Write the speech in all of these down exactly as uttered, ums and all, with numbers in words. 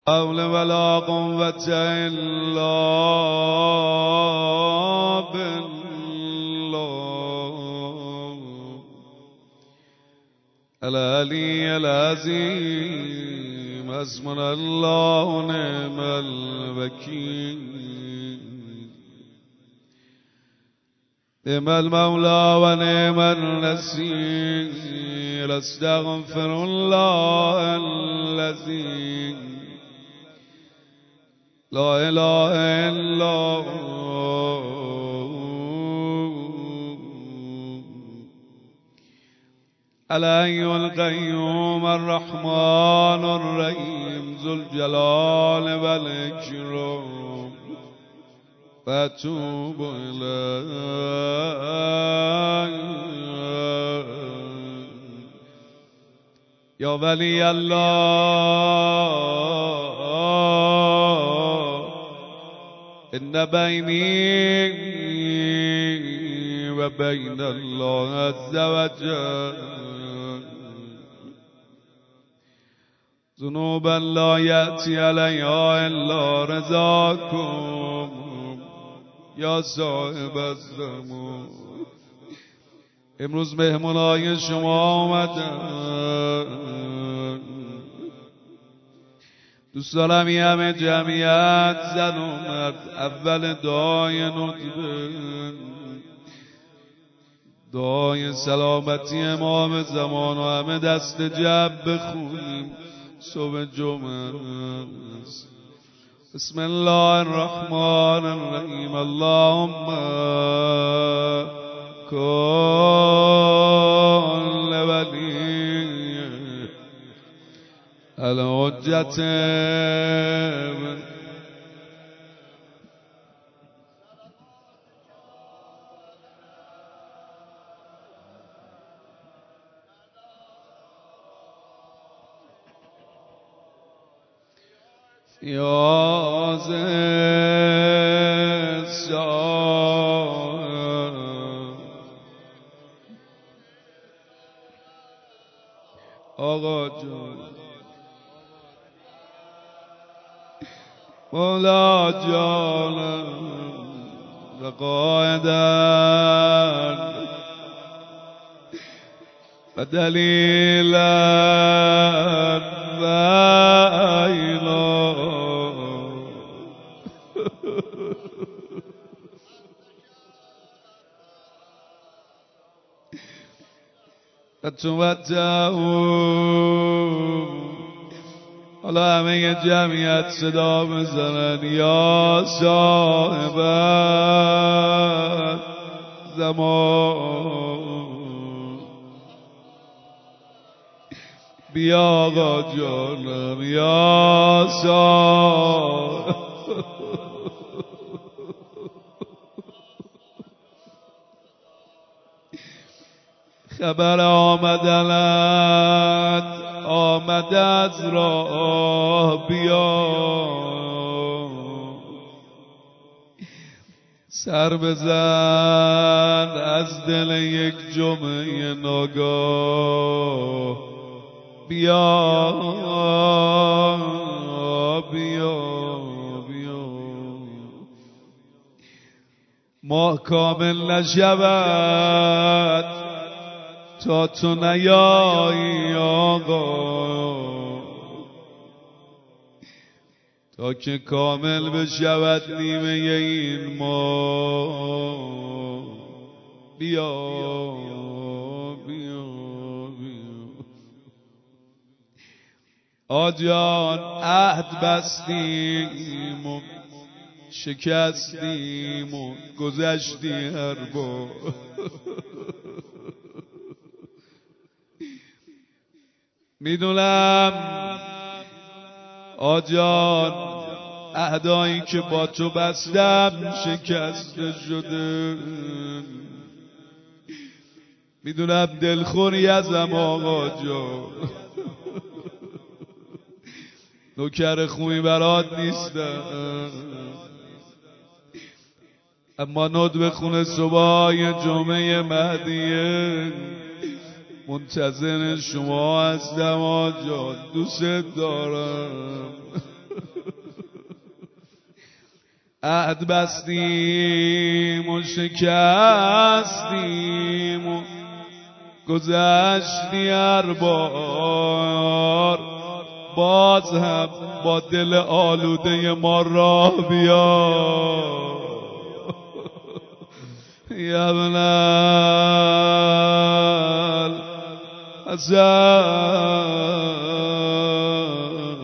حول ولا قوة إلا بالله العلي العظيم. حسبنا الله ونعم الوكيل. نعم المولى ونعم النصير. استغفر الله الذي لا إله إلا هو الحي القيوم الرحمن الرحيم ذو الجلال والإكرام وأتوب إليه. يا ولي الله إن بيني وبين الله عز وجل ذنوبا لا يأتي عليها إلا رضاكم یا صاحب الزمان. امروز مهمونای شما آمدن. دوست دارم یه همه جمعیت زن و مرد اول دعای ندبه دعای سلامتی امام زمان و همه دست جب بخونیم. صبح جمعه بسم الله الرحمن الرحیم. اللهم كل ولي الحجة یا زشان آقا جان مولا جانم و قائدن و دلیلن و ایلا فتوتهم. حالا همه جمعیت صدا بزنن یا صاحب زمان. بیا آقا جانم یا صاحب خبر آمدنت آمد از راه بیا. سر بزن از دل یک جمعه ناگاه بیا بیا بیا. ماه کامل نشود تا تو نیایی آقا، تا که کامل بشود نیمه این ما. بیا بیا بیا آجان. عهد بستیم و شکستیم و گذشتی هر بار. میدونم آجان عهدایی که با تو بستم شکسته شده. میدونم دلخوری ازم آقا جان، نوکر خوبی برات نیستم، اما ندب خونه صبحای جمعه مهدیه منتظر شما هستم آجان. دوست دارم. عهد بستیم و شکستیم و گذشتی هر بار، باز هم با دل آلوده ما راه بیا یا ابن الحسن.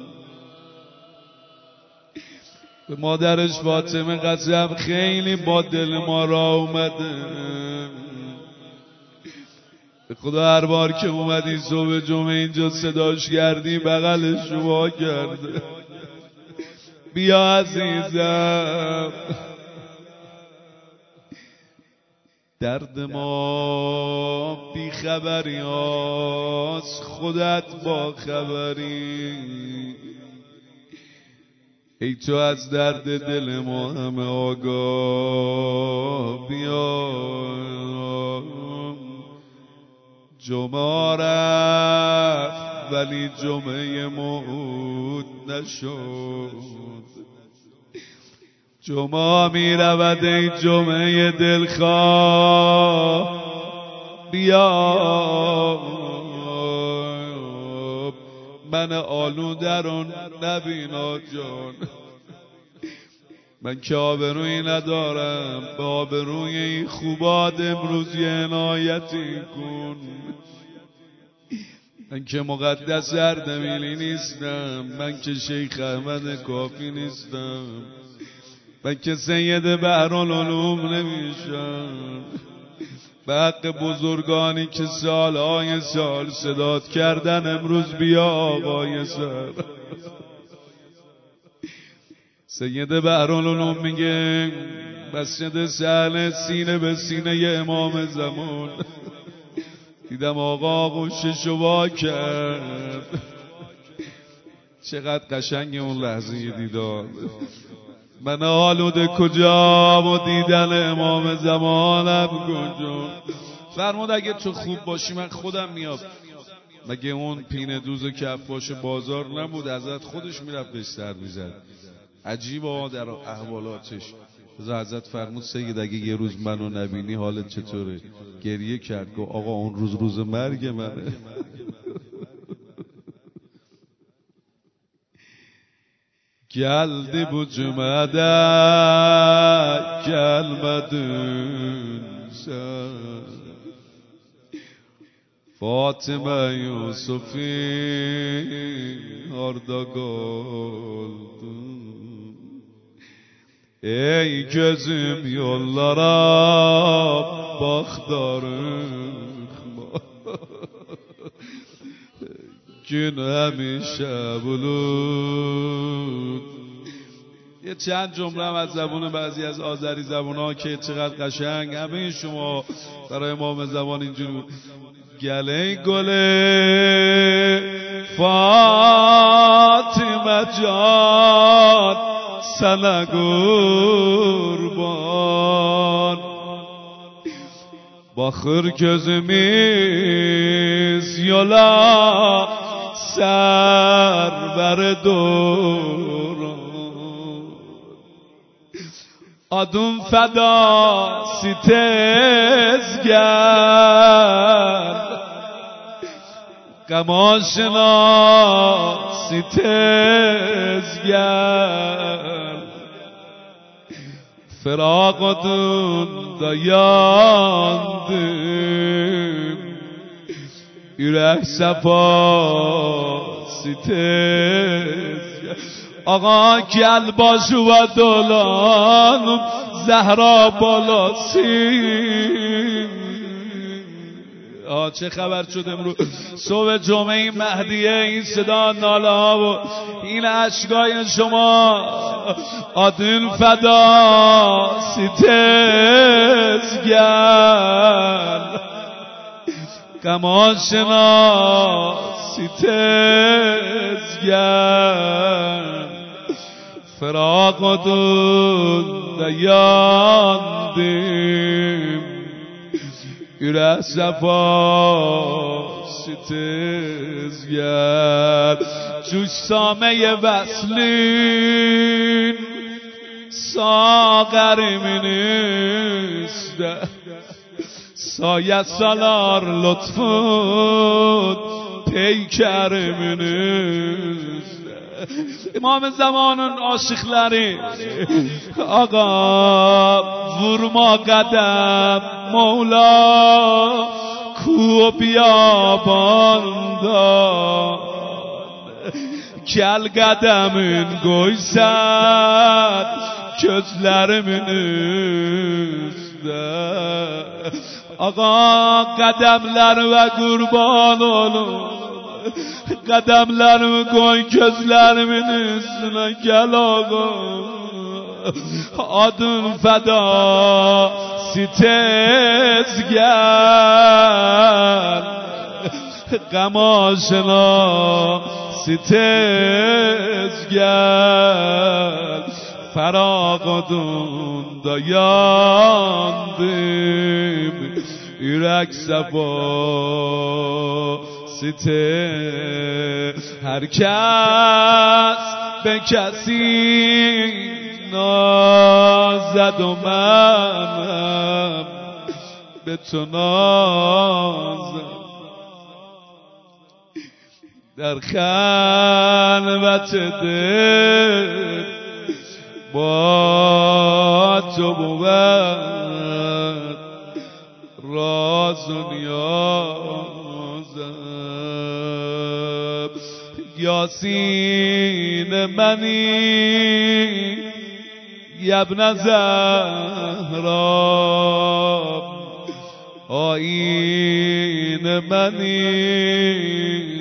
به مادرش فاطمه قسم خیلی با دل ما راه اومده. به خدا هر بار که اومدی صبح جمعه اینجا صداش کردی بغلش رو وا کرده بیا عزیزم. درد ما بی خبری هاست، خودت با خبری. ای تو از درد دل ما همه آگاه، بیا. جمعه رفت ولی جمعه موعود نشد، جمعه می رود ای جمعه دلخواه، بیا. من آلوده رو نبینا جان، من که آبرویی ندارم، به آبروی این خوبات امروز یه عنایتی کن. من که مقدس اردبیلی نیستم، من که شیخ احمد کافی نیستم، من که سید بحرالعلوم نمیشم. به حق بزرگانی که سالهای سال صدات کردن امروز بیا آقای سر. سید بحرالعلوم میگه مسجد سهل سینه به سینه امام زمان، دیدم آقا گوششو وا کرد. چقدر قشنگ اون لحظه دیدار. من آلوده کجا و دیدن امام زمانم کجا. فرمود اگه تو خوب باشی من خودم میام. مگه اون پینه دوز کفاش بازار نبود؟ حضرت خودش میرفت بهش سر میزد. عجیبه در احوالاتش. حضرت فرمود سید اگه یه روز منو نبینی حالت چطوره؟ گریه کرد گفت آقا اون روز روز مرگ منه. geldi bu cümada gelmedin sen, Fatıma Yusuf'i orada kaldın. Ey gözüm yollara bakdarıkma, gün همیشه بلود. یه چند جمله هم از زبون بعضی از آذری زبونها که چقدر قشنگ همه شما برای امام زمان اینجور گله گله فاطمه جان sana kurban, bakır gözümüz yola server duran. Adım fedası tez gel, Gamaşnası tez gel. Fıraqatında yandım, yürek sefası tez gel. Ağa gel başıma dolanım, Zehra balasın. آه چه خبر شد امروز صبح جمعه مهدیه؟ این صدا ناله ها و این اشکای شما. آدون فدا ستز گل، کماشنا ستز گل. فراق دون دیاندیم، yürek sefası tez gel. Cüssame-i veslin ساغرimi نیست سایه salar لطفت پیکرimi نیست امام زمانın aşıkları Ağa vurma qadam Mevla Ku biyabandan Gel qədəmin qoysan Gözlərimin üstə Ağa qədəmlərimə qurban olun Qədəmlərimi qoy gözlərimin üstünə Gəl ağa Adın fəda Sitez gəl Qəm aşına Sitez gəl Fərağadında yandım Ürək səfa Sitez Hər kəs به کسی نازد و منم به تو نازم در خلوت دل با تو بود راز و نیازم یاسین منی یبن زهرا آیین منی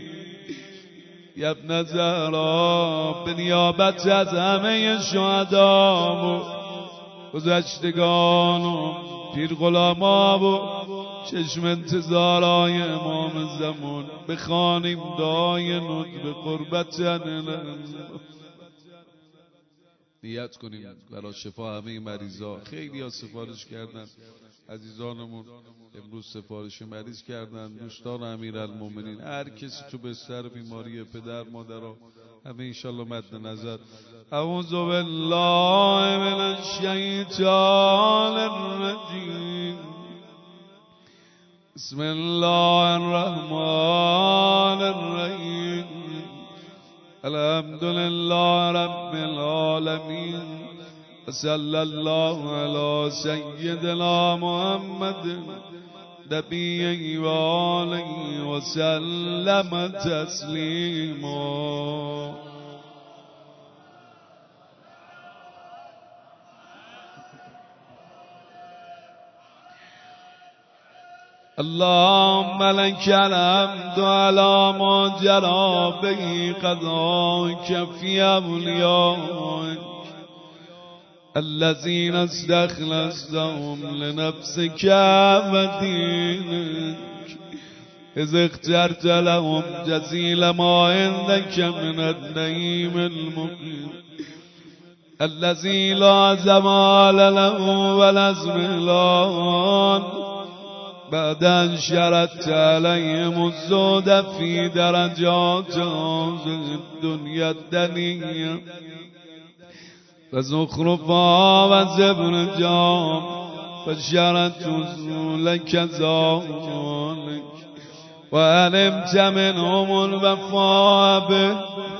یبن زهرا به نیابت از همه شهدام و گذشتگان و پیر غلاما و چشم انتظارای امام زمان بخوانیم دعای ندب قربتن نیت کنیم برای شفا همه مریضا. خیلی ها سفارش کردن، عزیزانمون امروز سفارش مریض کردن، دوستان امیرالمومنین، هر کسی تو بستر بیماری پدر مادرها همه انشالله مد نظر. اعوذ بالله من الشیطان الرجیم بسم الله الرحمن الرحیم الحمد لله رب العالمین صلی الله علی سیدنا محمد نبی و آله و سلم تسلیما. اللهم لك الحمد على ما جرى به قضاك في أوليائك الذين استخلصتهم لنفسك ودينك إذ اخترت لهم جزيل ما عندك من النعيم المقيم الذي لا زوال له ولا ازمهلان بعد أن شردت عليهم الزهد في درجات الدنيا الدنيا وزخرفا وزبرجا فشردت لك ذلك وعلمت منهم الوفاء به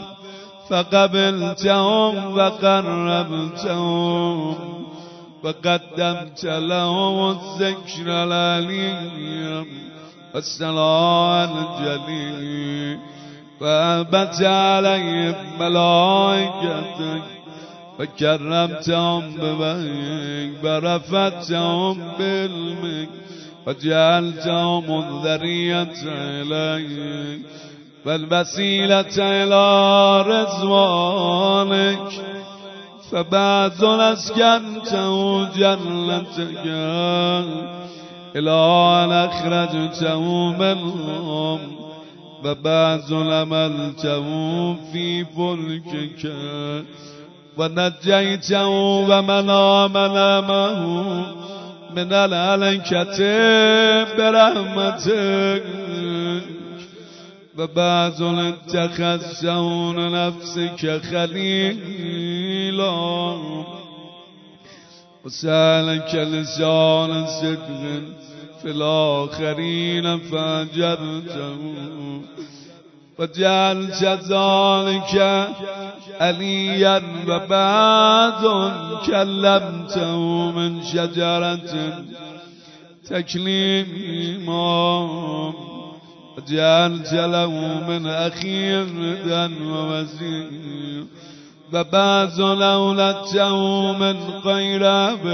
فقبلتهم وقربتهم وقدمت لهم الذكر العليم والصلاة الجليل وأبت عليهم ملائكتك وكرمتهم بوحيك ورفعتهم بعلمك وجعلتهم الذرية إليك والوسيلة إلى رضوانك فبعض أسكنته جنتك إلى أن أخرجته منهم وبعض لملته في فلكك ونجيته ومن آمن معه من الهلكة برحمتك وبعض اتخذته لنفسك خليلا وسألك لسان صدق في الآخرين فأجرته وجعلت ذلك عليا وبعد كلمته من شجرة تكليما وجعلت له من أخي ردا ووزير وبعث لولته من قيراب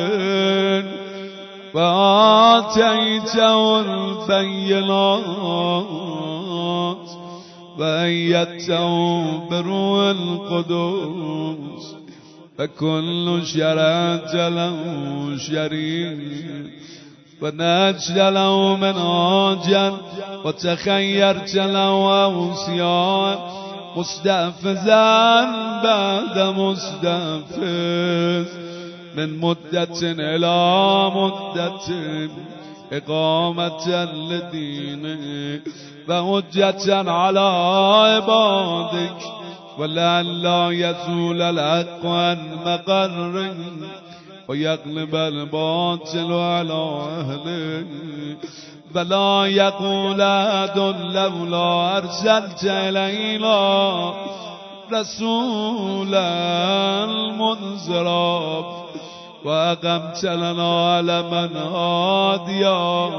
وآتيته البينات وأيدته بروح القدوس فكل شرعت له شريك ونجد له منهاجا وتخيرت له أوصياء مستحفزا بعد مستحفز من مدة إلى مدة إقامة لدينك وحجة على عبادك ولئلا يزول الحق عن مقره ويغلب الباطل على أهله فلا يقول أحد لولا أرسلت إلينا رسولا منذرا وأقمت لنا علما هاديا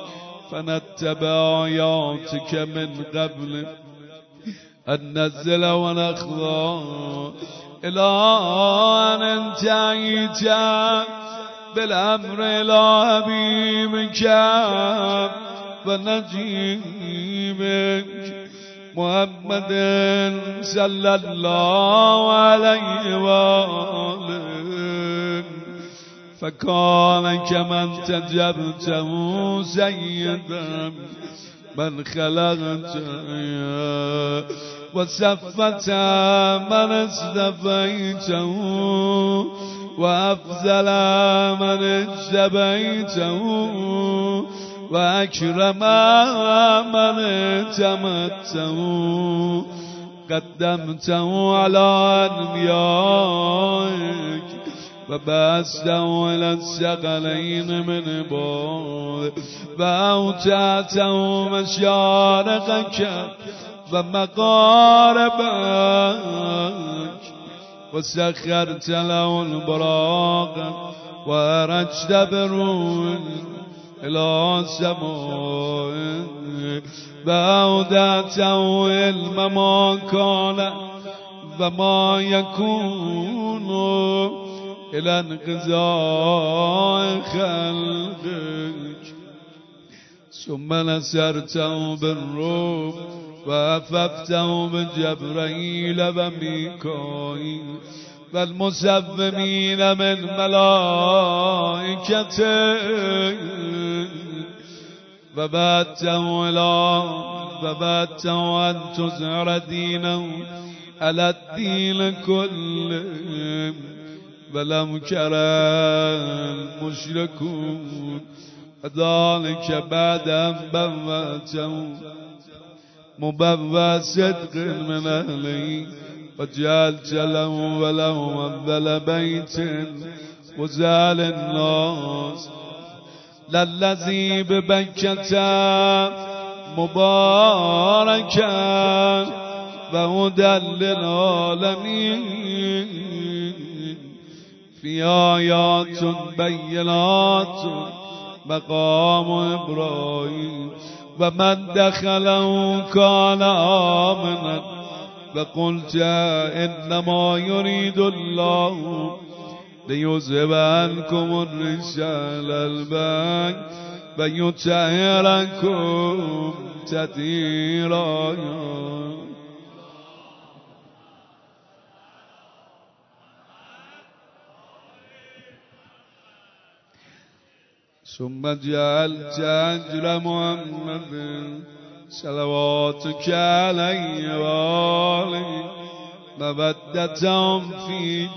فنتبع آياتك من قبل أن ننزل ونخضع إلى أن انتهيت بالأمر إلى حبيبك ونجيبك محمد صلى الله عليه وآله فكان كمن تجبته سيدا من خلقت وسفت من استفيته وأفزل من اجتبيته وأكرم من اتمته قدمته على أنبيائك وبعثته إلى الثقلين من بعد وأوتعته مشارقك ومغاربك وسخرت له البراق وأرجت بروح إلى السماء وأودعته علم ما كان وما يكون إلى انقضاء خلقك ثم نسرته بالروح وأففته بجبريل وميكائيل والمسومين من ملائكته وبعثته إلى وبعثته أن تظهر دينه على الدين كله ولم كره المشركون ذلك بعد أن بوأته مبوى صدق من أهله وجعلت له وله أول بيت وزال الناس للذي ببكة مباركا وهدى للعالمين في آيات بينات مقام إبراهيم ومن دخله كان آمنا فقلت إنما يريد الله ليذهب عنكم الرجس أهل البيت ويطهركم تطهيرا ثم جعلت أجر محمد صلواتك عليه وآله مودتهم في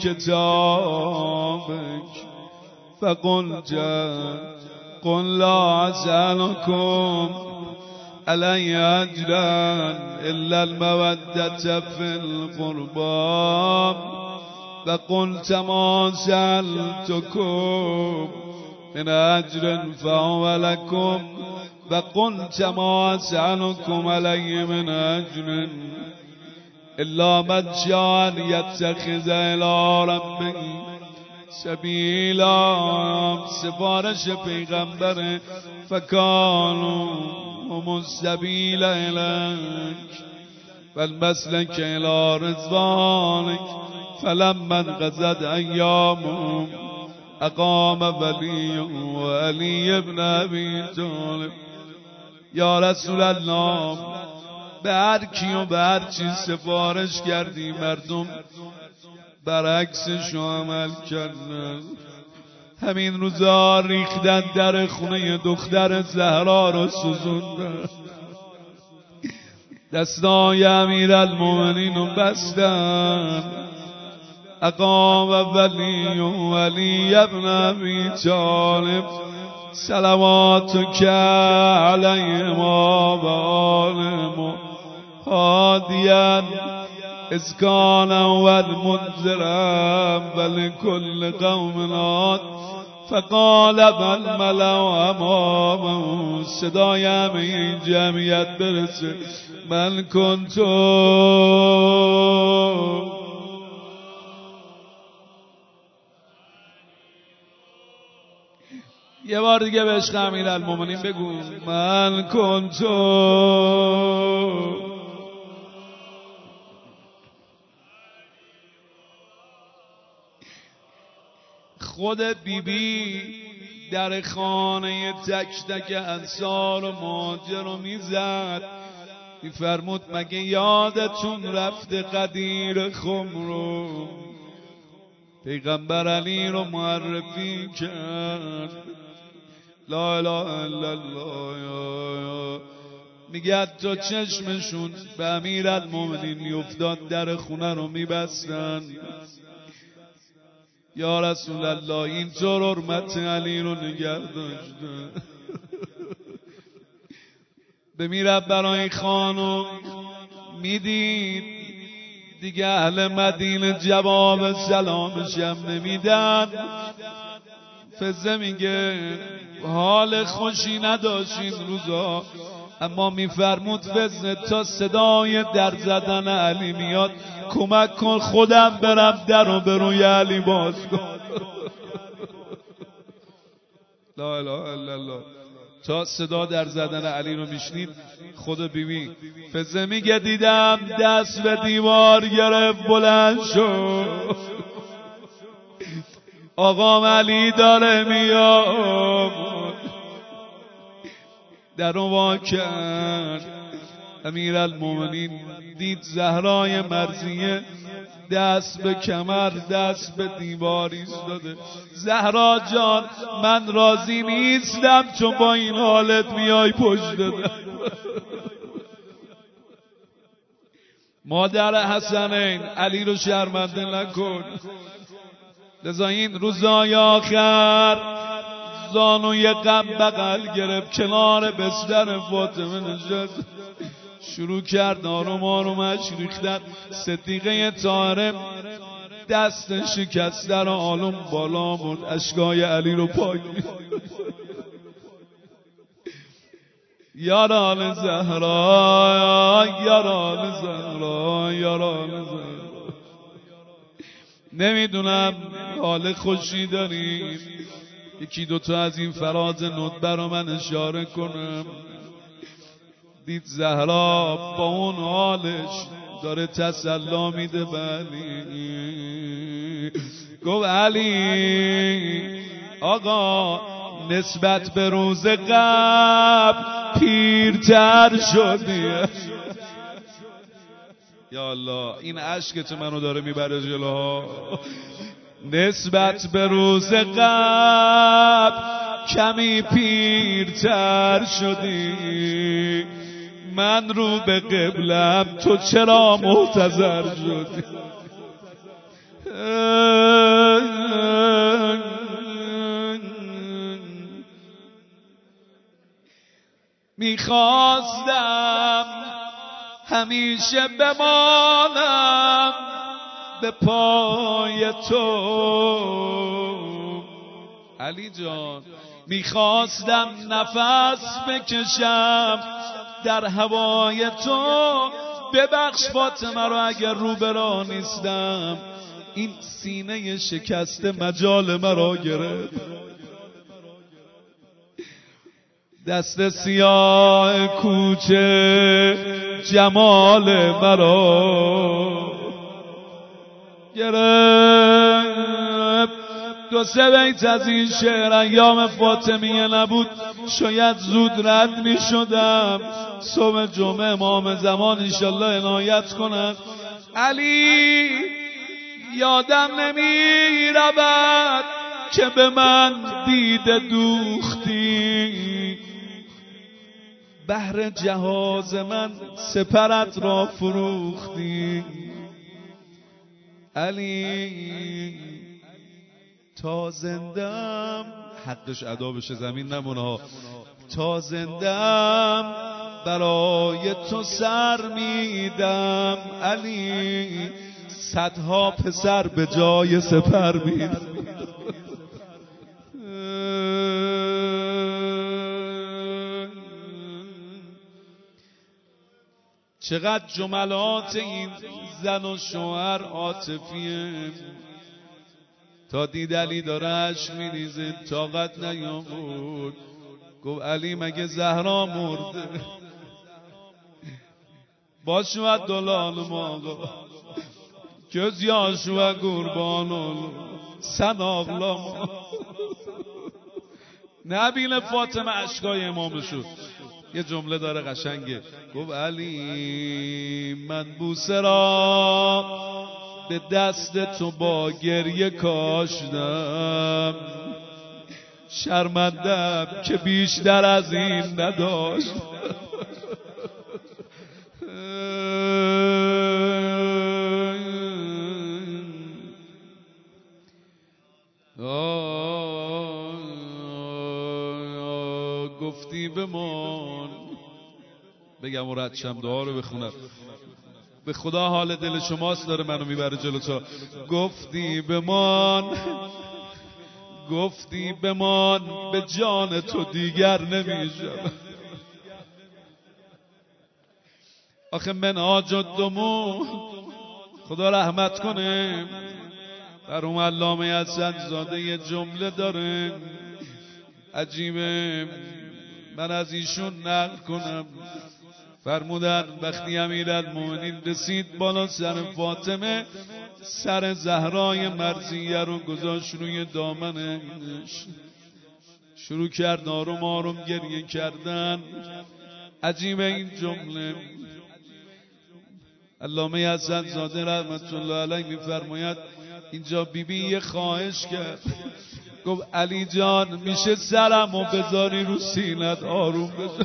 كتابك فقلت قل لا أسألكم علي أجرا إلا المودة في القربى و قلت ما سألتكم من اجر فهو لكم و قلت ما اسألكم علیه من اجر الا من شاء ان یتخذ الی ربه سبیلا. سفارش پیغمبر فکانوا هم السبیل الیک والمسلک الی رضوانک فلما انقضت ایامهم اقام ولی و علی ابن ابی طالب. یا رسول الله به هر کی و به هر چیز سفارش کردی مردم برعکسش عمل کردن. همین روزا ریختن در خونه دختر زهرا رو سوزوندن، دستای امیرالمومنین رو بستن. اقام ولی و علی ابن ابی طالب صلواتک علیهما و آلهما هادیا اذ کان اول منذرا ولکل قوم هاد فقال بل ملأ امامه. صدای همه این جمعیت برسه من کنتو. یه بار دیگه به عشق امیرالمومنین بگو من کنتو. خود بی بی در خانه تک تک انصار و مهاجر رو میزد، میفرمود مگه یادتون رفته قدیر خمرو؟ پیغمبر علی رو معرفی کرد. لا اله الا الله. میگه تا چشمشون به امیرالمومنین میافتاد در خونه رو میبستن. یا رسول الله اینطور حرمت علی رو نگه داشته. بمیرد برای خانم میدید دیگه اهل مدینه جواب سلامش هم نمیدن. فزه میگه حال خوشی نداشتین روزا، اما میفرمود فزه تا صدای در زدن علی میاد کمک کن خودم برم در رو به روی علی باز کن. لا اله الا الله. تا صدا در زدن علی رو میشنید خود بیبی فزه میگه دیدم دست به دیوار گرفت بلند شد، آقام علی داره میاد. در رو وا کرد. امیرالمومنین دید زهرای مرضیه دست به کمر دست به دیوار ایستاده. زهرا جان من راضی نیستم چون با این حالت میای پشت دادم. مادر حسنین علی رو شرمنده نکن. لذا این روزای آخر زانوی غم بغل گرفت کنار بستر فاطمه نشست، شروع کرد آروم آرومش ریختن. صدیقه طاهره دست شکسته رو آلوم بالا برد، اشکای علی رو پاک یاران زهرا یاران زهرا یاران زهرا. نمیدونم حال خوشی داریم، یکی دوتا از این فراز ندبه رو من اشاره کنم. دید زهرا با اون حالش داره تسلا میده به علی. گفت علی آقا نسبت به روز قبل پیرتر شدی. یا الله این عشق تو منو داره میبره جلوها. نسبت به روز قبل کمی پیرتر شدی، من رو به قبلم تو چرا محتضر شدی؟ میخواستم همیشه بمانم به پای تو. علی جان میخواستم نفس بکشم در هوای تو، ببخش فاطمه رو اگر رو برا نیستم، این سینه شکسته مجال مرا گرفت. دست سیاه کوچه جمال مرا گرفت. دو سه بیت از این شعر ایام فاطمیه نبود شاید زود رد می شدم. صبح جمعه امام زمان انشالله عنایت کنند. علی یادم نمی رود که به من دیده دوختی، بهر جهاز من سپرت را فروختی. علی تا زندم، حقش ادا بشه زمین نمونه ها، تا زندم برای تو سر میدم. علی صدها پسر به جای سپر میدم. چقدر جملات این زن و شوهر عاطفیه. تا دید علی داره اشک میریزه طاقت نیاورد، گفت علی مگه زهرا مرده؟ باشو و دلالم آقا göz yaşı ve kurban olur sen ağlama. نبیل فاطمه اشکای امامشو یه جمله داره قشنگه، گفت علی من بوسه را به دست تو با گریه کاشتم، شرمندم که بیشتر از این نداشت. گفتی بمان، بگم و ردشم دعا رو بخونم، به خدا حال دل شماست داره منو میبره جلوتا. گفتی بمان، گفتی بمان به جان تو دیگر نمیشم. آخه منهاج الدموع، خدا رحمت کنه بر اون علامه حسن‌زاده، یه جمله داره عجیبه، من از ایشون نقل کنم. فرمودن وقتی امیرالمومنین رسید بالا سر فاطمه، سر زهرای مرضیه رو گذاشت روی دامنش، شروع کرد آروم آروم گریه کردن. عجیبه این جمله، علامه حسن‌زاده رحمت الله علیه میفرماید اینجا بیبی یه خواهش کرد، گفت علی جان میشه سرمو بذاری رو سینت آروم بشه.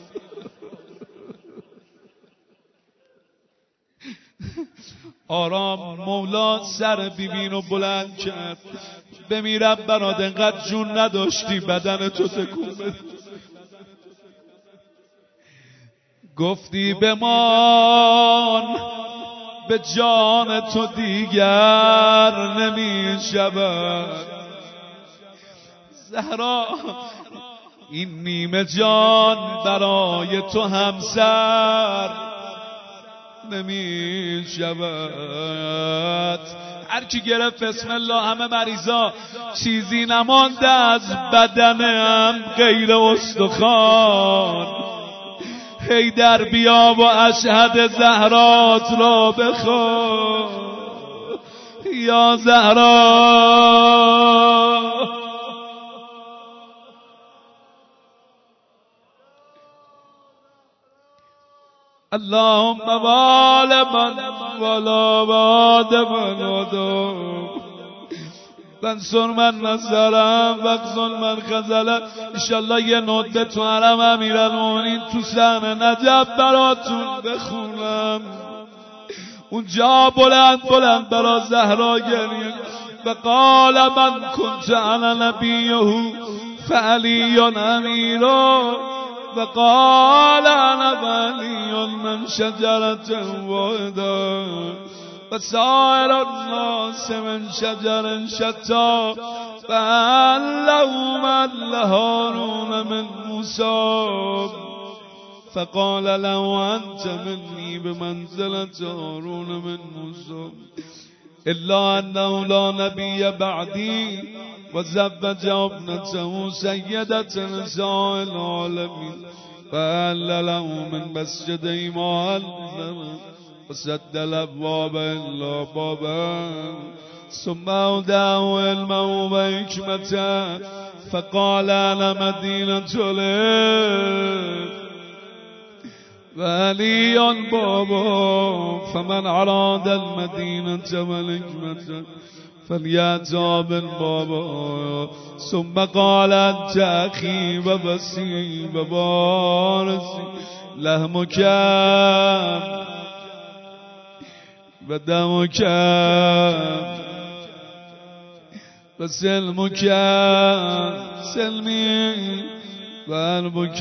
آرام مولا سر بیبی رو بلند کرد، بمیرم برات انقدر جون نداشتی بدن تو تکون بده. گفتی بمان به جان تو دیگر نمی شود. زهرا این نیمه جان برای تو همسر نمی شود. هر کی گرفت بسم الله همه مریضا، چیزی نمانده از بدنم غیر استخوان. حیدر بیا و اشهد زهرات را بخوان یا زهرا. اللهم وال من ولا واد من ودم بنصر من نصرم وقزل من خزلم. انشالله یه نوته تو حرم امیرالمومنین تو صحن نجف براتون بخونم. اونجا بلند بلند برا زهرا گریه، و قال من کنت انا نبیه فعلی امیرا، و قال انا ولی من شجرة واحدة وسائر الناس من شجر شتى فعلهم عل هارون من موسى فقال له أنت مني بمنزلة هارون من موسى إلا أنه لا نبي بعدي وزوج ابنته سيدة نساء العالمين فأهل له من مسجد معلم وسد الأبواب إلا بابا ثم أوداه علما وحكمة فقال أنا مدينة العلم وعلي بابا فمن أراد المدينة والحكمة فليأتى بالبابا ثم قال أنت أخي وبسي وبارسي لهمك ودمك وسلمك سلمي وقلبك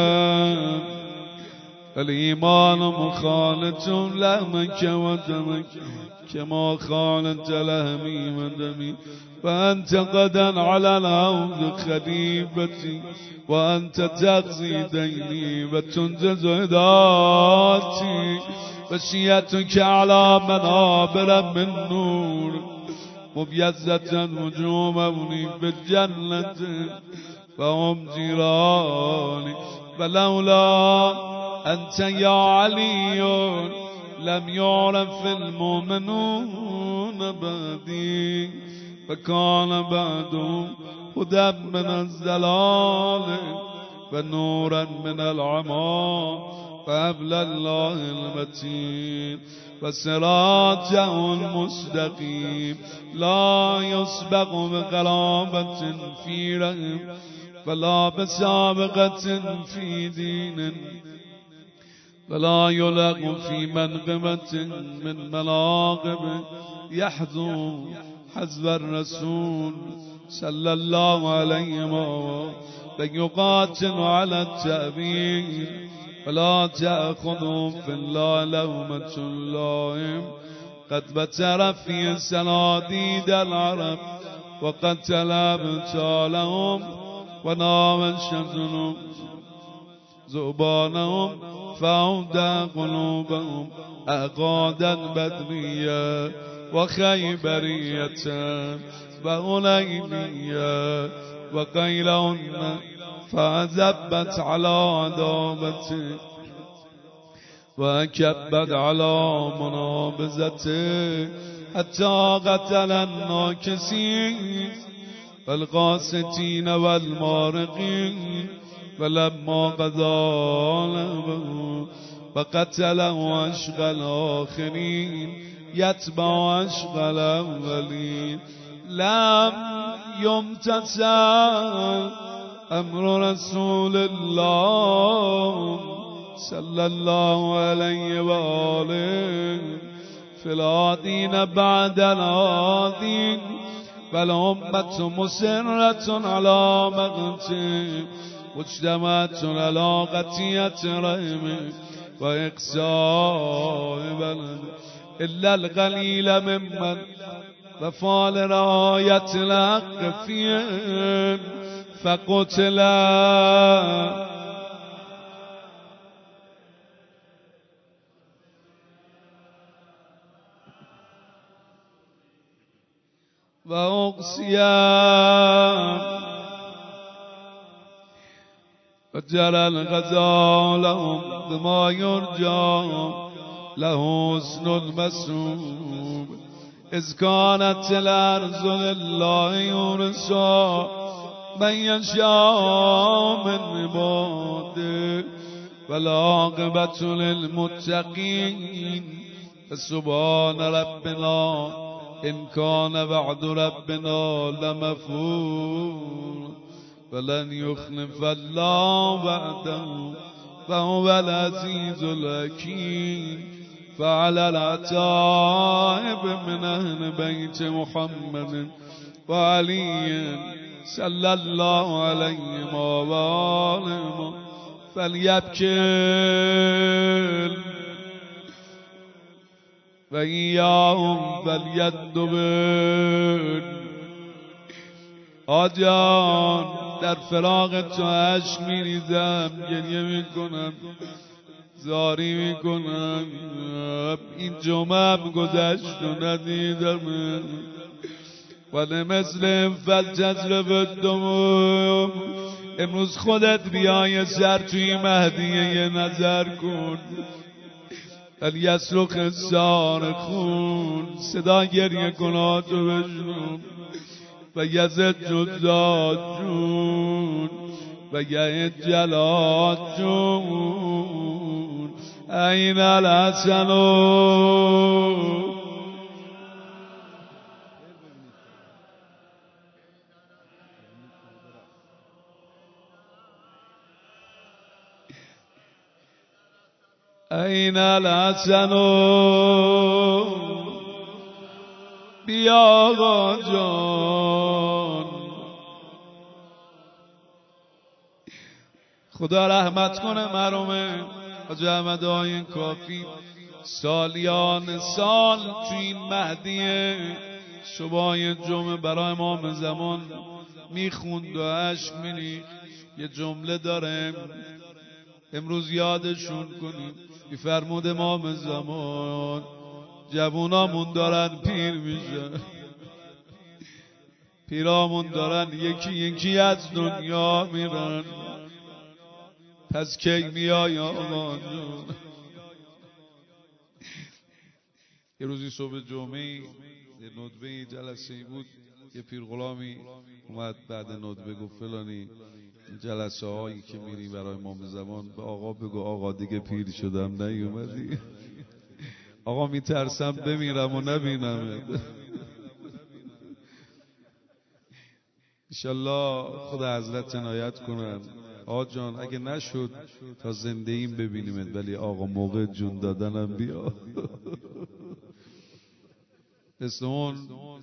الإيمان مخالط لهمك ودمك كما خالط لهمي ودمي وأنت غدا على العود خليفتي وأنت تقضي ديني وتنجز هداتي وشيتك على منابر من نور مبيزة وجوههم بالجنة فهم جيراني فلولا أنت يا علي لم يعرف المؤمنون بعدي فكان بعدهم هدى من الزلال ونورا من العمى فأبلى الله المتين وصراطه المستقيم لا يسبق بغرابة في رحم ولا بسابقة في دين ولا يلغ في منقبة من مناقب يحذو حزب الرسول صلى الله عليه وسلم فيقاتل على التأبين ولا تأخذهم في الله لومة لائم قد بتر في سناديد العرب وقتل أبطالهم وناوشتهم زبانهم فأودى قلوبهم أقادا بدريا وخيبرية وغليبية وقيلهن فعزبت على عذابته وكبت على منابزته حتى قتل الناكسين والقاسطين والمارقين فلما قضى نحبه فقتله أشقى الآخرين يتبع أشقى الأولين لم يمتثل أمر رسول الله صلى الله عليه وآله في الآدين بعد الآدين فالأمة مسرة على مقته واجتمعت على قتية رحمه وإقصاء بلد إلا القليل ممن وفى لراية الحق فيهم فقتلا وأقصيا فجرى الغزال لهم بما يرجى له حسن المسوب إذ كانت الأرض لله يورثها من يشاء من عباده والعاقبة للمتقين فسبحان ربنا إن كان وعد ربنا لمفعول فلن يخلف الله وعده فهو العزيز الحكيم فعلى العتائب من أهل بيت محمد وعلي صلى الله عليه وآله فليبكي و ایاهم فلیدبن. آجان در فراق تو اشک میریزم، گریه میکنم، زاری میکنم. این جمعه گذشت و ندیدم، ولی مثل فالجزر بدم. امروز خودت بیای سر توی مهدیه یه نظر کن. الیسرخ صارخون، صدا گریه کناتو بشنم. و یزد جزاد جون و یه جلاد جون. این الحسنو این الحسنو بیا آقا جان. خدا رحمت کنه مرحوم حاج احمد آیین کافی، سالیان سال تو این مهدیه شبای جمعه برای امام زمان میخوند و اشک میریخت. یه جمله داره امروز یادشون کنیم. فرمود امام زمان جوونامون دارن پیر میشن، پیرامون دارن یکی یکی از دنیا میرن، پس کی میای آقا جون؟ یه روزی صبح جمعه یه ندبه جلسه بود، یه پیر غلامی اومد بعد ندبه گفت فلانی جلسه هایی که میری برای امام زمان به آقا بگو آقا دیگه پیر شدم نیومدی، آقا میترسم بمیرم و نبینم. انشالله خدا حضرت عنایت کنن. آقا جان اگه نشد تا زنده ایم ببینیمت، ولی آقا موقع جون دادنم بیا. مثل اون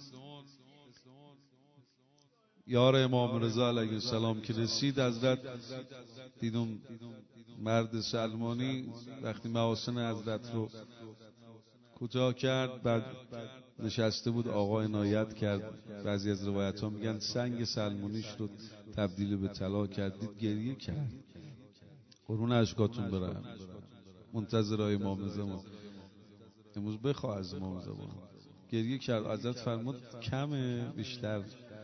یار امام رضا علیه السلام که رسید حضرت دیدم مرد سلمانی وقتی محاسن حضرت رو کوتاه کرد، بعد نشسته بود آقا عنایت کرد. بعضی از روایت ها میگن سنگ سلمونیش رو تبدیل به طلا کرد، دید گریه کرد. قرون اشکاتون برم، منتظرای امام زمان امروز بخواه از امام زمان. گریه کرد. حضرت فرمود کمه بیشتر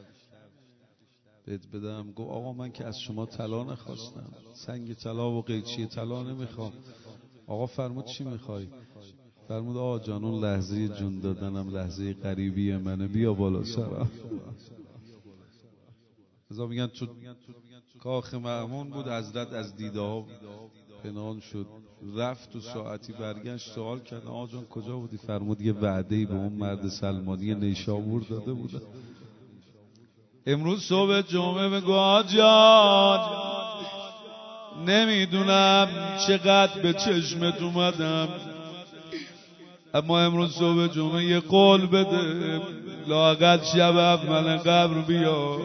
بهت بدم؟ گفت آقا من که از شما طلا نخواستم، سنگ طلا و قیچی طلا نمیخوام. آقا فرمود چی میخوای؟ فرمود آقا جان اون لحظه جون دادنم لحظه غریبی منه، بیا بالا سرم. ازا میگن تو کاخ مأمون بود، حضرت از دیده ها پنهان شد، رفت تو ساعتی برگشت سوال کرد آقا جان کجا بودی؟ فرمود یه وعده‌ای به اون مرد سلمانی نیشابور داده بودم. امروز صبح جمعه بگو آقا جان نمیدونم چقدر به چشمت اومدم، اما امروز صبح جمعه یه قول بده لااقل شب اول قبر بیا،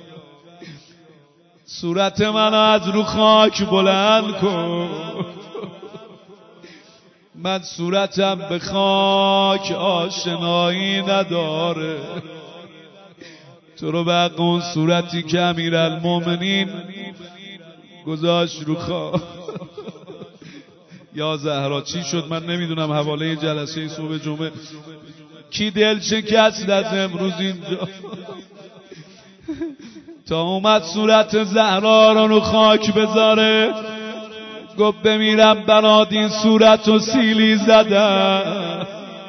صورت من از رو خاک بلند کن. من صورتم به خاک آشنایی نداره، تو رو به اون صورتی که امیرالمومنین گذاشت رو خاک. یا زهرا چی شد من نمیدونم. حواله جلسه صبح جمعه کی دل شکست از امروز اینجا تا اومد صورت زهرا رو خاک بذاره، گفت بمیرم برات این صورت رو سیلی زدم.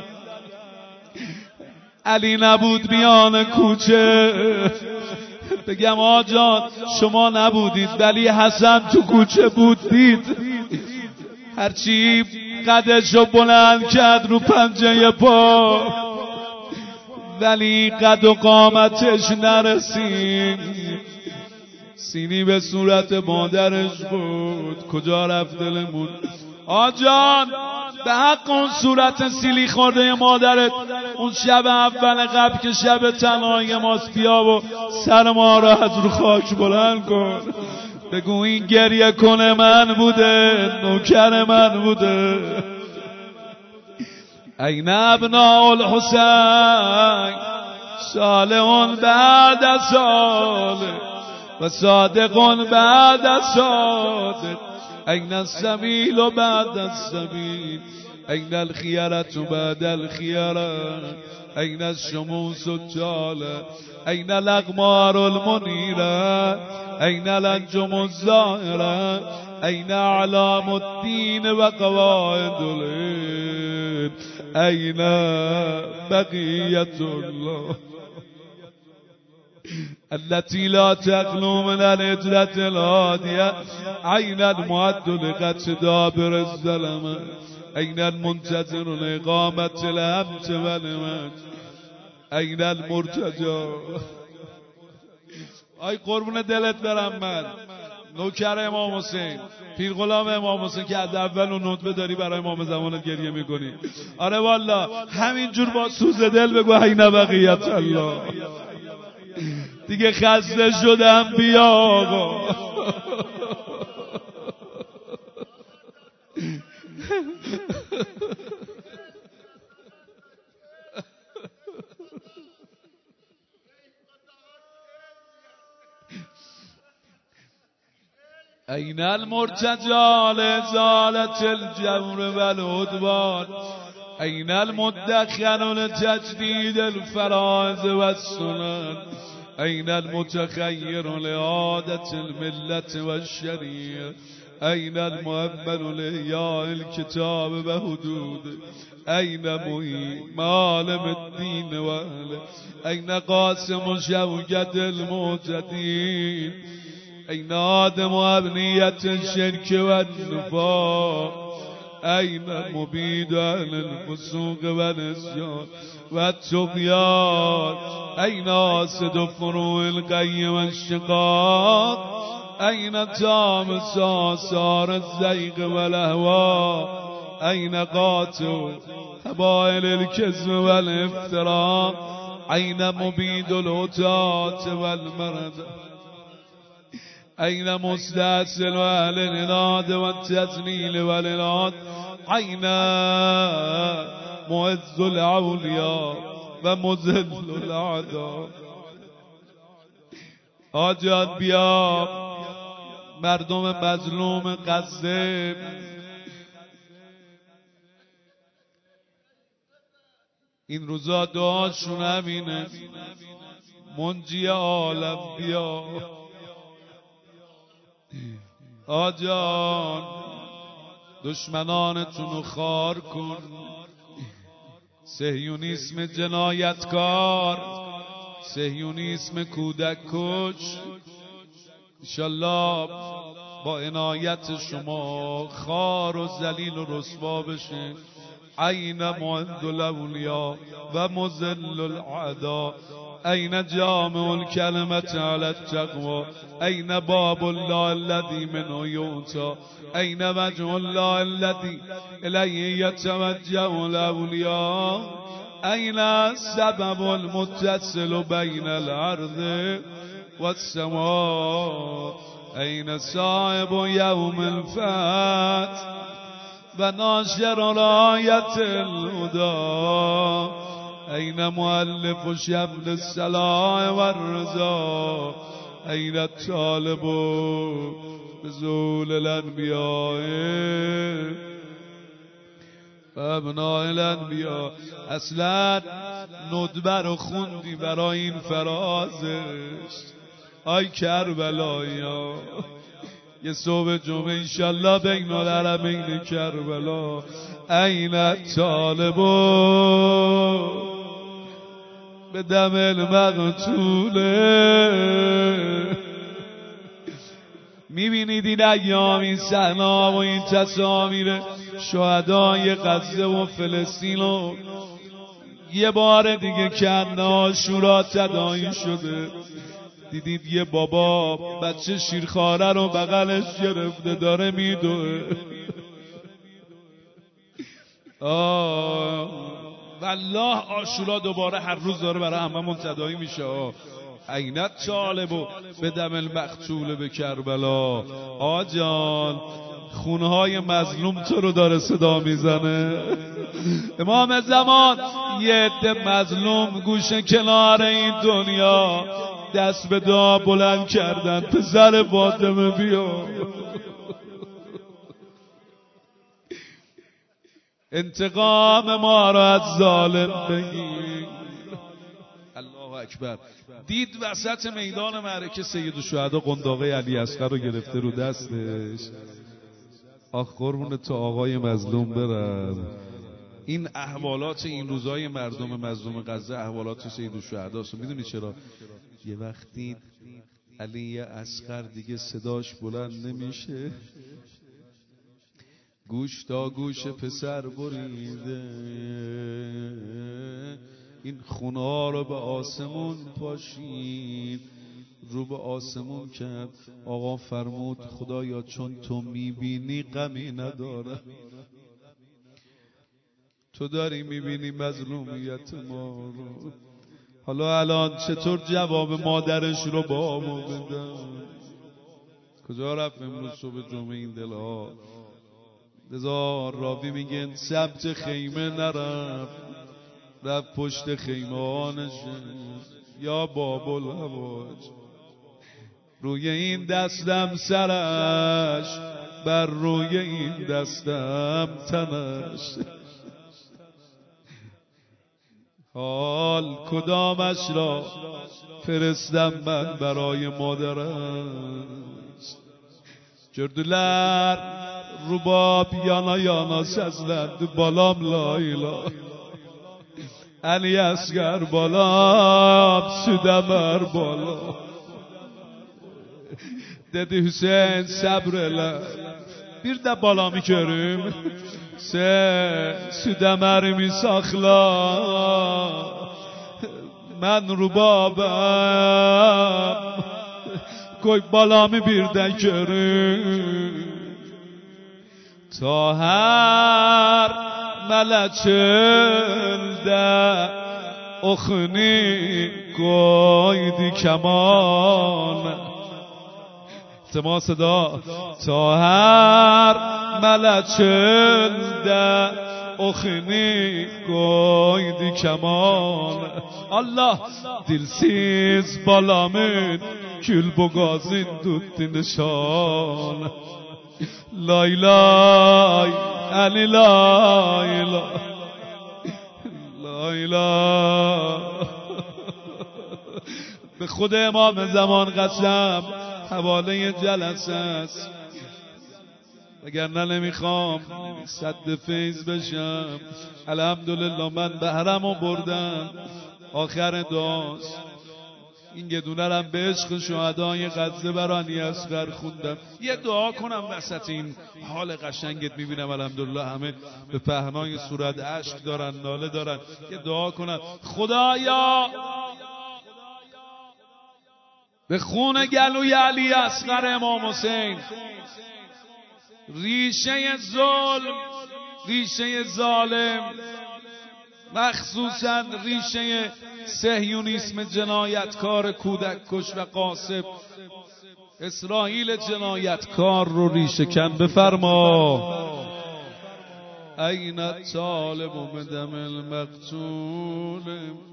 علی نبود بیان کوچه، بگم آقا جان شما نبودید ولی حسن تو کوچه بود، دید هرچی قدشو بلند کرد رو پنجه پا ولی قد و قامتش نرسید، سینی به صورت مادرش بود. کجا رفت دلمون آجان؟ به حق اون صورت سیلی خورده مادرت اون شب اول قبل که شب تنهایی ماست، بیا و سر ما را از رو خاک بلند کن. بگو این گریه کنه من بوده، نوکر من بوده. این ابناء الحسین صالح بعد از صالح و صادق بعد از صادق این السبیل بعد السبیل این الخیرة بعد الخیرة این الشموس الجاله این الاقمار المنیره این الانجم الظاهره این اعلام الدین و قواعد العلم این بقیت الله التي لا تخلو من الهجرة الهادية أين المعد لقتل دابر الظلمة أين المنتظر لإقامة الأمن والمجد أين المرتجى ای قربون دلت برم من نوکر امام حسین پیر غلام امام حسین که از اول و ندبه داری برای امام زمانت گریه میکنی. آره والا همینجور با سوز دل بگو این بقیت الله. دیگه خسته شدم بیا آقا. این المرتجى لإزالة الجور والعدوان این المدخن لتجديد الفرائض والسنن این المتخير لإعادة الملة والشريعة این المؤمن لإحياء الكتاب وحدوده این معين معالم الدين وأهله این قاسم شوكة المعتدين این آدم ابنیت الشرك والنفاق این مبید اهل الفسوق والعصيان والطغيان این آسد فروع الغي والشقاق این طامس آثار الزيغ والاهواء این قاطع حبائل الكذب والافتراء این مبید العتاة والمرض این مستأصل اهل العناد والتذلیل والعناد این معز الاولیا و مذل الاعداء. آجان بیا مردم مظلوم غزه این روزا دعاشون همینه منجی عالم بیا. آجان دشمنانتونو خار کن، صهیونیسم جنایتکار، صهیونیسم کودک کش انشالله با عنایت شما خار و ذلیل و رسوا بشه. عین معد الاولیا و مذل الاعداء این جامع الکلمة علی التقوی این باب الله الذی منه یؤتی این وجه الله الذی الیه یتوجه الاولیا این السبب المتصل بین الارض والسماء این صاحب یوم الفتح و ناشر رایت الهدى این مؤلف شمل الصلاح و الرضا این الطالب بزول الانبیاء و ابناء الانبیاء. اصلا ندبه رو خوندی برای این فرازش آی کربلایی ها. یه صبح جمعه انشالله بین الحرمین کربلا این الطالبو به دم المقتوله. میبینید این ایام این صحنه‌ها و این تصاویر شهدای غزه و فلسطین و یه بار دیگه کنه عاشورا تداعی شده. دیدید یه بابا بچه شیرخواره رو بغلش گرفته داره میدوه. آه والله عاشورا دوباره هر روز داره برای هممون تداعی میشه. عینت طالب و به دم المقتول به کربلا. آجان خونهای مظلوم تو رو داره صدا میزنه. امام زمان یه عده مظلوم گوشه کنار این دنیا دست به دعا بلند کردن، پسر فاطمه بیا، انتقام ما را از ظالم بگیر. الله اکبر. دید وسط میدان معرکه سید الشهدا قنداقه علی اصغر رو گرفته رو دستش. آخ قربون تو آقای مظلوم برم. این احوالات این روزای مردم مظلوم غزه احوالات سید الشهدا است. میدونی چرا؟ یه وقتی علی اصغر دیگه صداش بلند نمیشه، گوش تا گوش پسر بریده، این خونه رو به آسمون پاشید، رو به آسمون کرد. آقا فرمود خدایا چون تو میبینی غمی نداره، تو داری میبینی مظلومیت ما رو، حالا الان چطور جواب مادرش رو با ما بدن؟ کجا رفت امروز صبح جمعه این دلها؟ هزار راوی میگن ثبت خیمه نرفت، رفت پشت خیمه ها نشست. یا بابل هواج روی این دستم سرش، بر روی این دستم تنش، حال کدامش را فرستم من برای مادرش. Gördüler rubab yana yana sezlendi balam layla, Ali Asgar balam südemer balam. Dedi Hüseyin sabreyle, bir de balamı görüm, sen südemerimi sakla, ben rubabım, koy balamı bir de görüm. Ta her meleçilde oxuni koydu keman. Tema seda. Ta her meleçilde oxuni koydu keman. Allah dilsiz balamın kül bogazin tuttu nişan. Lay lay Ali lay lay lay lay. به خود امام زمان قسم حواله جلسه است، وگرنه نمیخوام صد فیض بشم. الحمدلله من بهرمو بردم. آخر دعاست این گدونه رم به عشق شهدای غزه برانی اصغر خوندم. یه دعا کنم وسط این حال قشنگت میبینم الحمدلله همه به پهنای صورت اشک دارن، ناله دارن. یه دعا کنم خدایا به خون گلوی علی اصغر امام حسین ریشه ظلم، ریشه ظالم، مخصوصا ریشه صهیونیسم جنایتکار کودک کش و قاصب اسرائیل جنایتکار رو ریشه کن بفرما. این الطالب بدم المقتول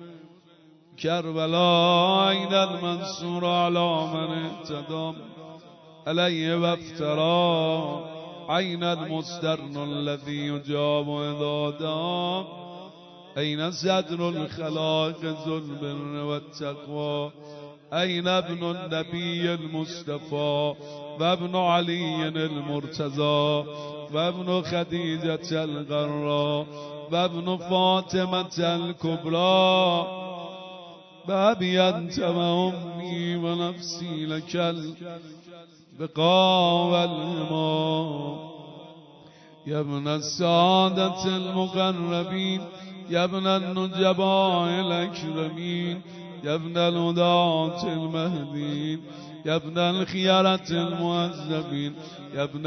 کربلا، این المنصور علی من اعتدام علیه و افترا، این المسترن الذی یجاب اذا دام، این صدر الخلائق ذو البر والتقوى، این ابن النبی المصطفى و ابن علی المرتضى و ابن خدیجة الغرا و ابن فاطمة الكبرى و ابی انت و امی و نفسی لک البقاء والامام. یا ابن السادة المقربین، یا ابن النجباء الاکرمین، یا ابن الهداة المهدین، یا ابن الخیرة المعذبین، یا ابن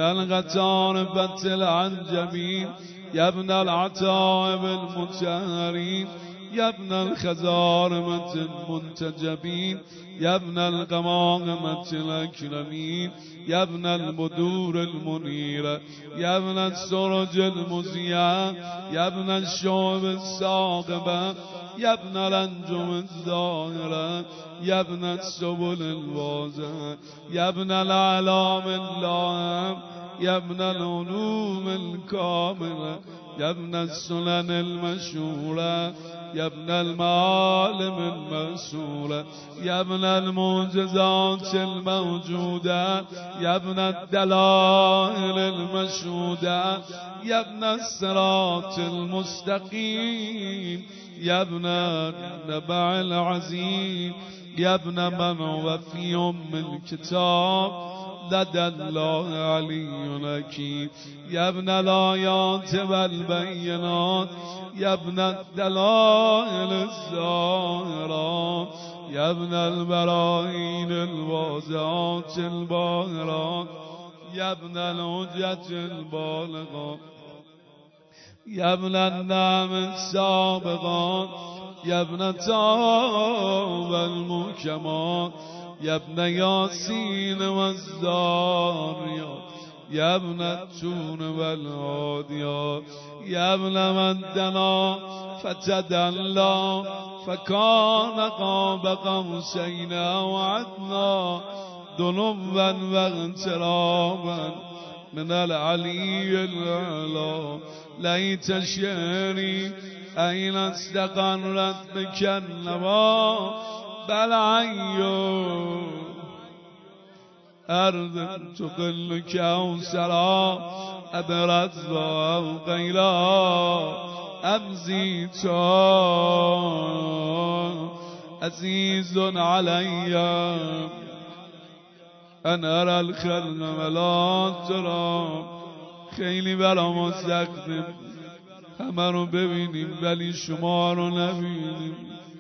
الغطارفة العنجمین، یا ابن العتائب المجهرین، يا ابن الخزارمة المنتجبين يا ابن القمامة الأكرمين يا ابن البدور المنيرة يا ابن السرج المزيا يا ابن الشعب الساقبة يا ابن الأنجم الزاهرة يا ابن السبل الواضحة يا ابن الأعلام اللائم يا ابن العلوم الكاملة يا ابن السنن المشهورة يا ابن المعالم المسهورة يا ابن المعجزات الموجودة يا ابن الدلائل المشهودة يا ابن الصراط المستقيم يا ابن النبع العظيم يا ابن من هو في أم الكتاب لدى الله علي حكيم يا ابن الآيات والبينات يا ابن الدلائل الزاهرات يا ابن البراهين الواضحات الباهرات يا ابن الحجة البالغات يا ابن النعم السابقات يا ابن تاب المحكمات يا ابن ياسين والزاريات يا ابن التون والعاديات يا ابن من دنا فتدلى فكان قاب قوسين أو أدنى دنوا واغترابا من العلي الأعلى ليت شعري أين استقرت بك النوى بل عيو أرض تقل كوسرا أبرزا وقيلا أمزيتا عزيز علي أن أرى الخلق ولا ترى خیلی برام مستقدم همه رو ببینیم ولی شما رو نبینیم.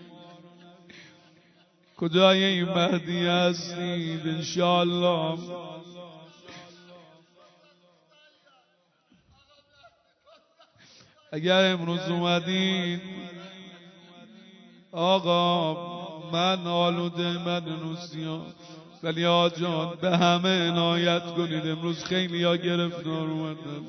کجای این مهدی هستید انشاءالله؟ اگر امروز اومدید آقا من آلوده من نوسیان ولی آجان به همه عنایت کنید. امروز خیلی ها گرفتار اومدن.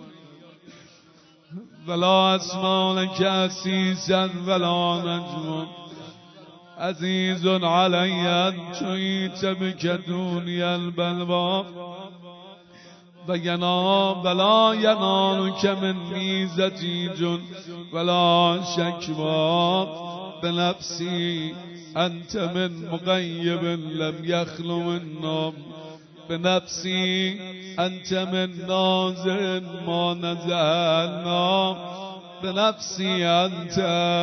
ولا اسمان که عسیسن ولا نجمون عزیز علیت چویت بکدونی البلوا و ینا ولا ینانو که من میزتی جن ولا شکوا به نفسی انت من مغیب لم یخلو من نام به نفسی انت من نازل ما نزلنا به نفسی انت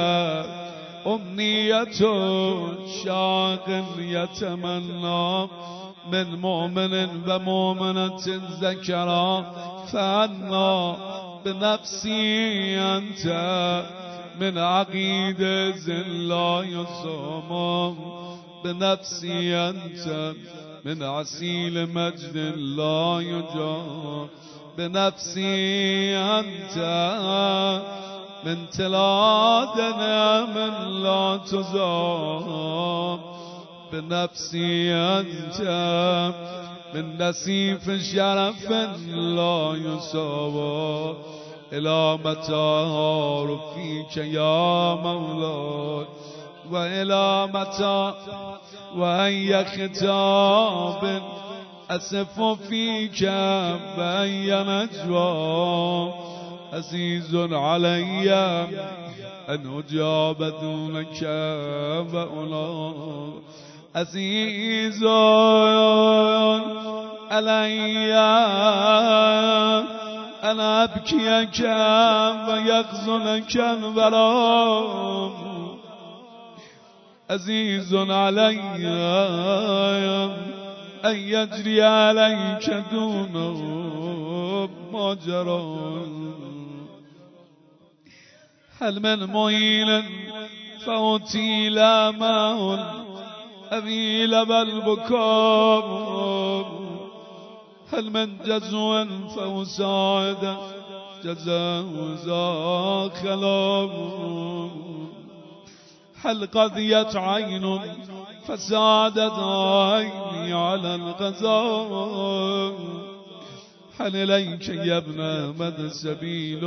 امنیت شاق یتمنا من مؤمن و مؤمنت ذکرا فانا به نفسی انت من عقید لا یصام به نفسی انت من عسیل مجد لا یجا به نفسی انت من تلاد نعم لا تزام به نفسی انت من نصیف شرف لا یصاب الى متى رفیک یا مولا و الى متى و ای خطاب اسف فیک و ای نجوا عزیز علی ان اجاب دونک و اولا عزیز علی انا ابکیک و یغزنک الورام عزیز علی ان یجری علیک دون ماجرا هل من معین فاطیل معون أبيل بالبكاء هل من جزوا فوساعد جزاء ذا خلاب هل قضيت عين فسادت عيني على الغزال هل إليك يا ابن أحمد سبيل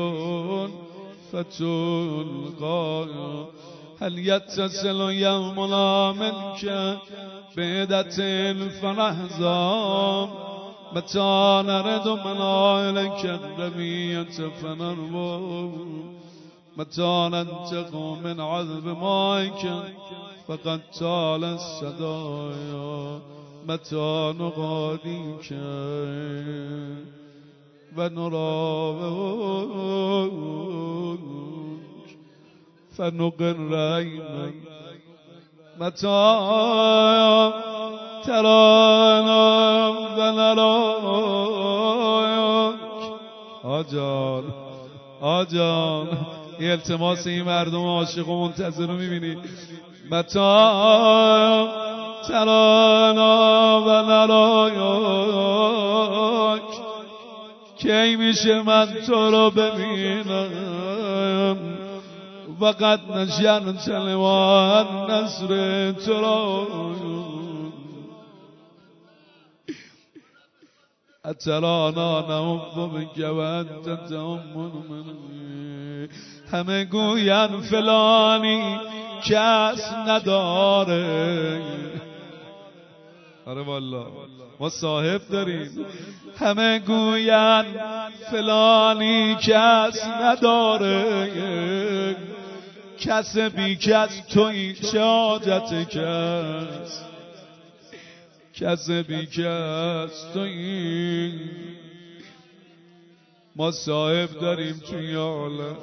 فتلقى هل يتصل يومنا منك بعدة فنحزام متى نرد من إليك الربية فنربو متى ننتقم من عذب مائك فقد طال السدايا متى نغاديك ونراوك فنقر عينك متى ترانا ونراك آجان آجان یه التماس این مردم عاشق و منتظر رو میبینی متا ترانا و نرایاک کی میشه من تو رو ببینم وقت نشن تلوان نصر تو رو اترانا نوم بگوند تدامن منی همه گوین فلانی کس نداره آره والله ما صاحب داریم همه گوین فلانی کس نداره کس بی کس توی چه حاجت کس کس بی کس توی ما صاحب داریم توی عالم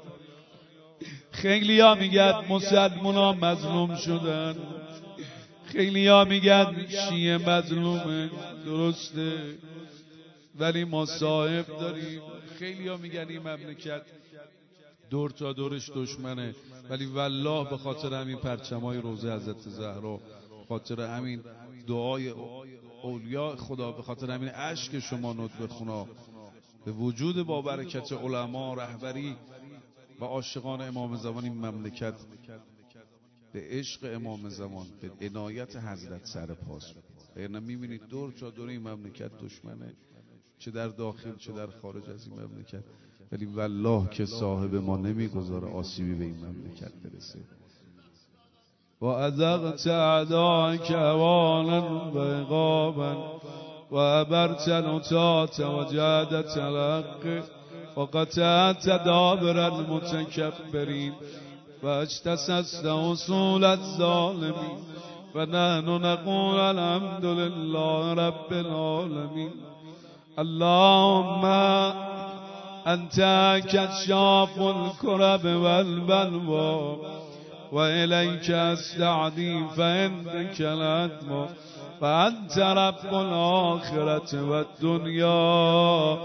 خیلی ها میگن مسلمان ها مظلوم شدن خیلی ها میگن شیعه مظلومه درسته ولی ما صاحب داریم خیلی ها میگن این مملکت دور تا دورش دشمنه ولی والله به خاطر همین پرچمای روضه حضرت زهرا به خاطر همین دعای اولیاء خدا به خاطر همین اشک شما ندب خنا به وجود با برکت علما رهبری و عاشقان امام زمان این مملکت به عشق امام زمان به عنایت حضرت سر پاس یعنی میبینید دور تا دور این مملکت دشمنه چه در داخل چه در خارج از این مملکت ولی والله که صاحب ما نمیگذاره آسیبی به این مملکت برسه و ازغت اعدائک اوانا و عقابا و ابرت العتاة و جهدت الحق و قطعت دابر المتکبرین و اجتسست اصول الظالمین و نحن نقول الحمد لله رب العالمین اللهم انت کشاف الکرب والبلوا و الیک استعدی فعندک العدم فأنت رب الآخرة والدنيا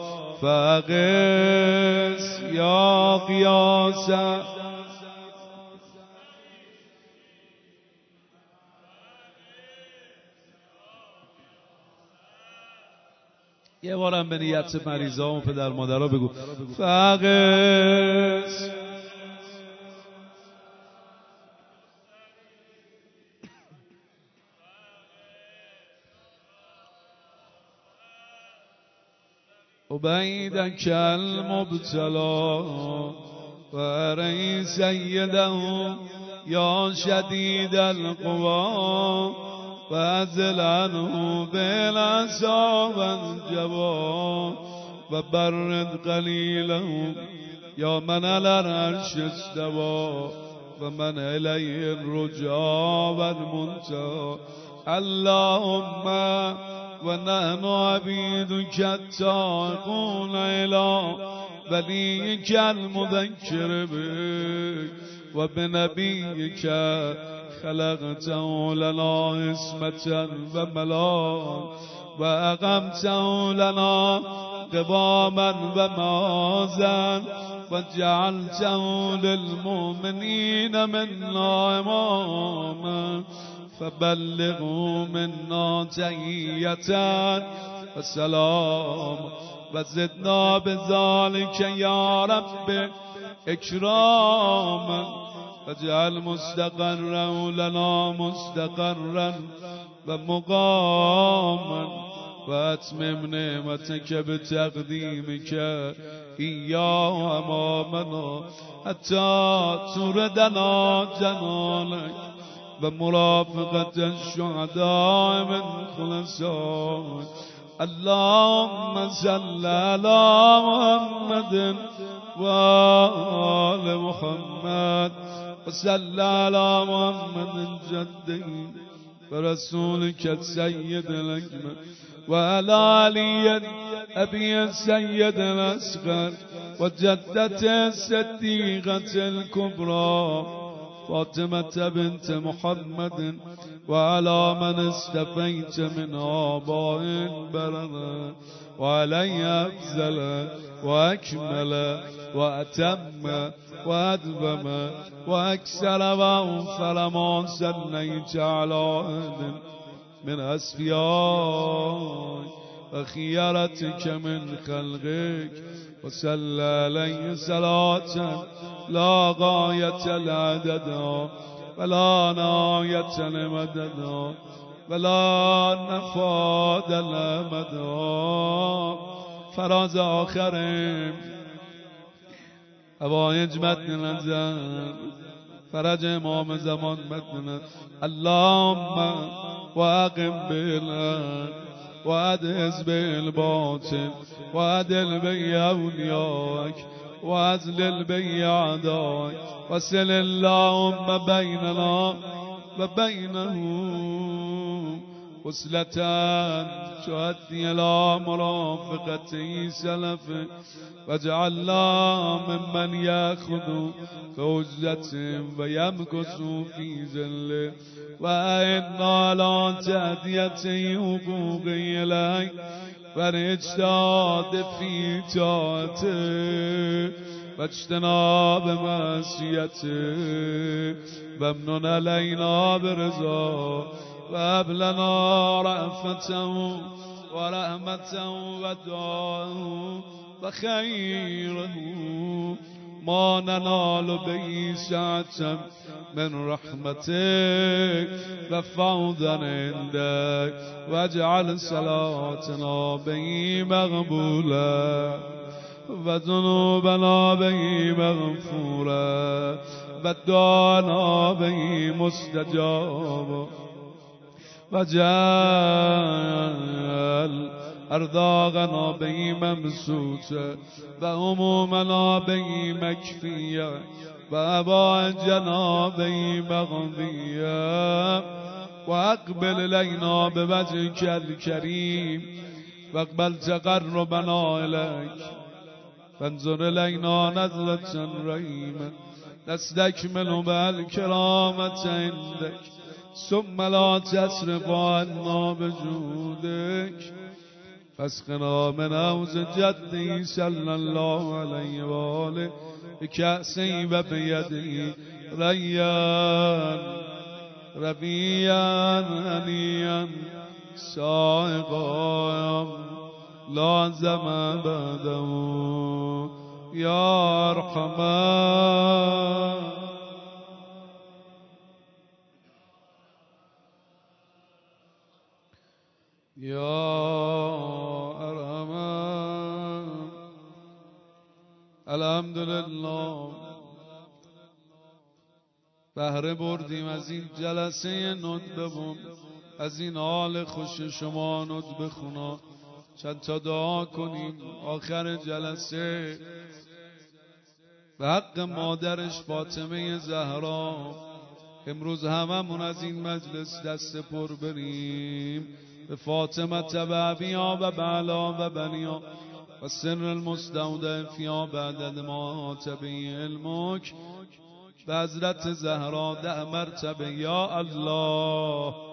فأغث يا غياث یه بارم به نیت مریضا و پدر مادرها بگو فأغث عبیدک المبتلا و اری سیده یا شدید القوا و ازل عنه بالعصا و الجوا و برد قلیله یا من علی العرش استوا و من الیه الرجا و المنتهی اللهم و نحن عبیدک التائبون الی ولیک المذکر بک و بنبیک خلقته لنا عصمة و ملاک و اقمته لنا قواما و معاذا و جعلته للمؤمنین منا اماما فبلغوا منا تحیة و سلام و زدنا بذلك یا رب اکراما واجعل مستقره لنا مستقرا ومقاما واتمم نعمتك بتقديمك إياه أمامنا حتى تردنا جنانك ومرافقة الشهداء من خلصائك. اللهم صل على محمد وآل محمد وصل على محمد جده ورسولك السيد الأكبر وعلى علي أبي السيد الأصغر وجدته الصديقة الكبرى فاطمة بنت محمد وعلى من استفيت من آباء برنا وعلي أفزل وأكمل وأتم وأدبم وأكسر وأنفر ما سنيت على أهل من أسفياء وخيرتك من خلقك وصلى عليه صلاة لا غاية لعددها ولا نهاية لمددها ولا نفاد لمدها. فراز آخرين هوایج متن نظر فرج امام زمان متن. اللهم واقم بالحق وادهز بالباطل وادل بي أوليائك وأذلل بي أعدائك وصل اللهم بيننا وبينهم وصلة تؤدي إلى مرافقة سلفه واجعلنا ممن يأخذ كوزة ويمكث في ذله وأعنا على تأدية حقوقه إليك والاجتهاد في طاعته واجتناب معصيته وامنن علينا برضاه وهب لنا رأفته ورحمته ودعاءه وخيره ما ننال به سعة من رحمتك وفوضا عندك واجعل صلاتنا به مقبولا وذنوبنا به مغفورا ودعانا به مستجابا وجعل أرزاقنا به ممسوسا وهمومنا به مكفيا وأباجنا به مغفيا وأقبل إلينا بوجهك الكريم واقبل تقربنا إليك فانظر إلينا نظرة رحيمة نستكمل بالكرامة عندك ثم لا تصرف عنا بجودك فاسقنا من حوض جدي صلى الله عليه وآله بكأسه وبيده ريان ربيا هنيا سائقا لا زمان بعده يا أرحمن يا أرحمن. الحمدلله بهره بردیم از این جلسه ندبمون، از این حال خوش شما ندب خونا. چند تا دعا کنیم آخر جلسه به حق مادرش فاطمه زهرا. امروز هممون از این مجلس دست پر بریم به فاطمه تبعبیا و بعلا و بنیا و سر المستودع فیا بعدد ما تبی علمک به حضرت زهرا ده مرتبه یا الله.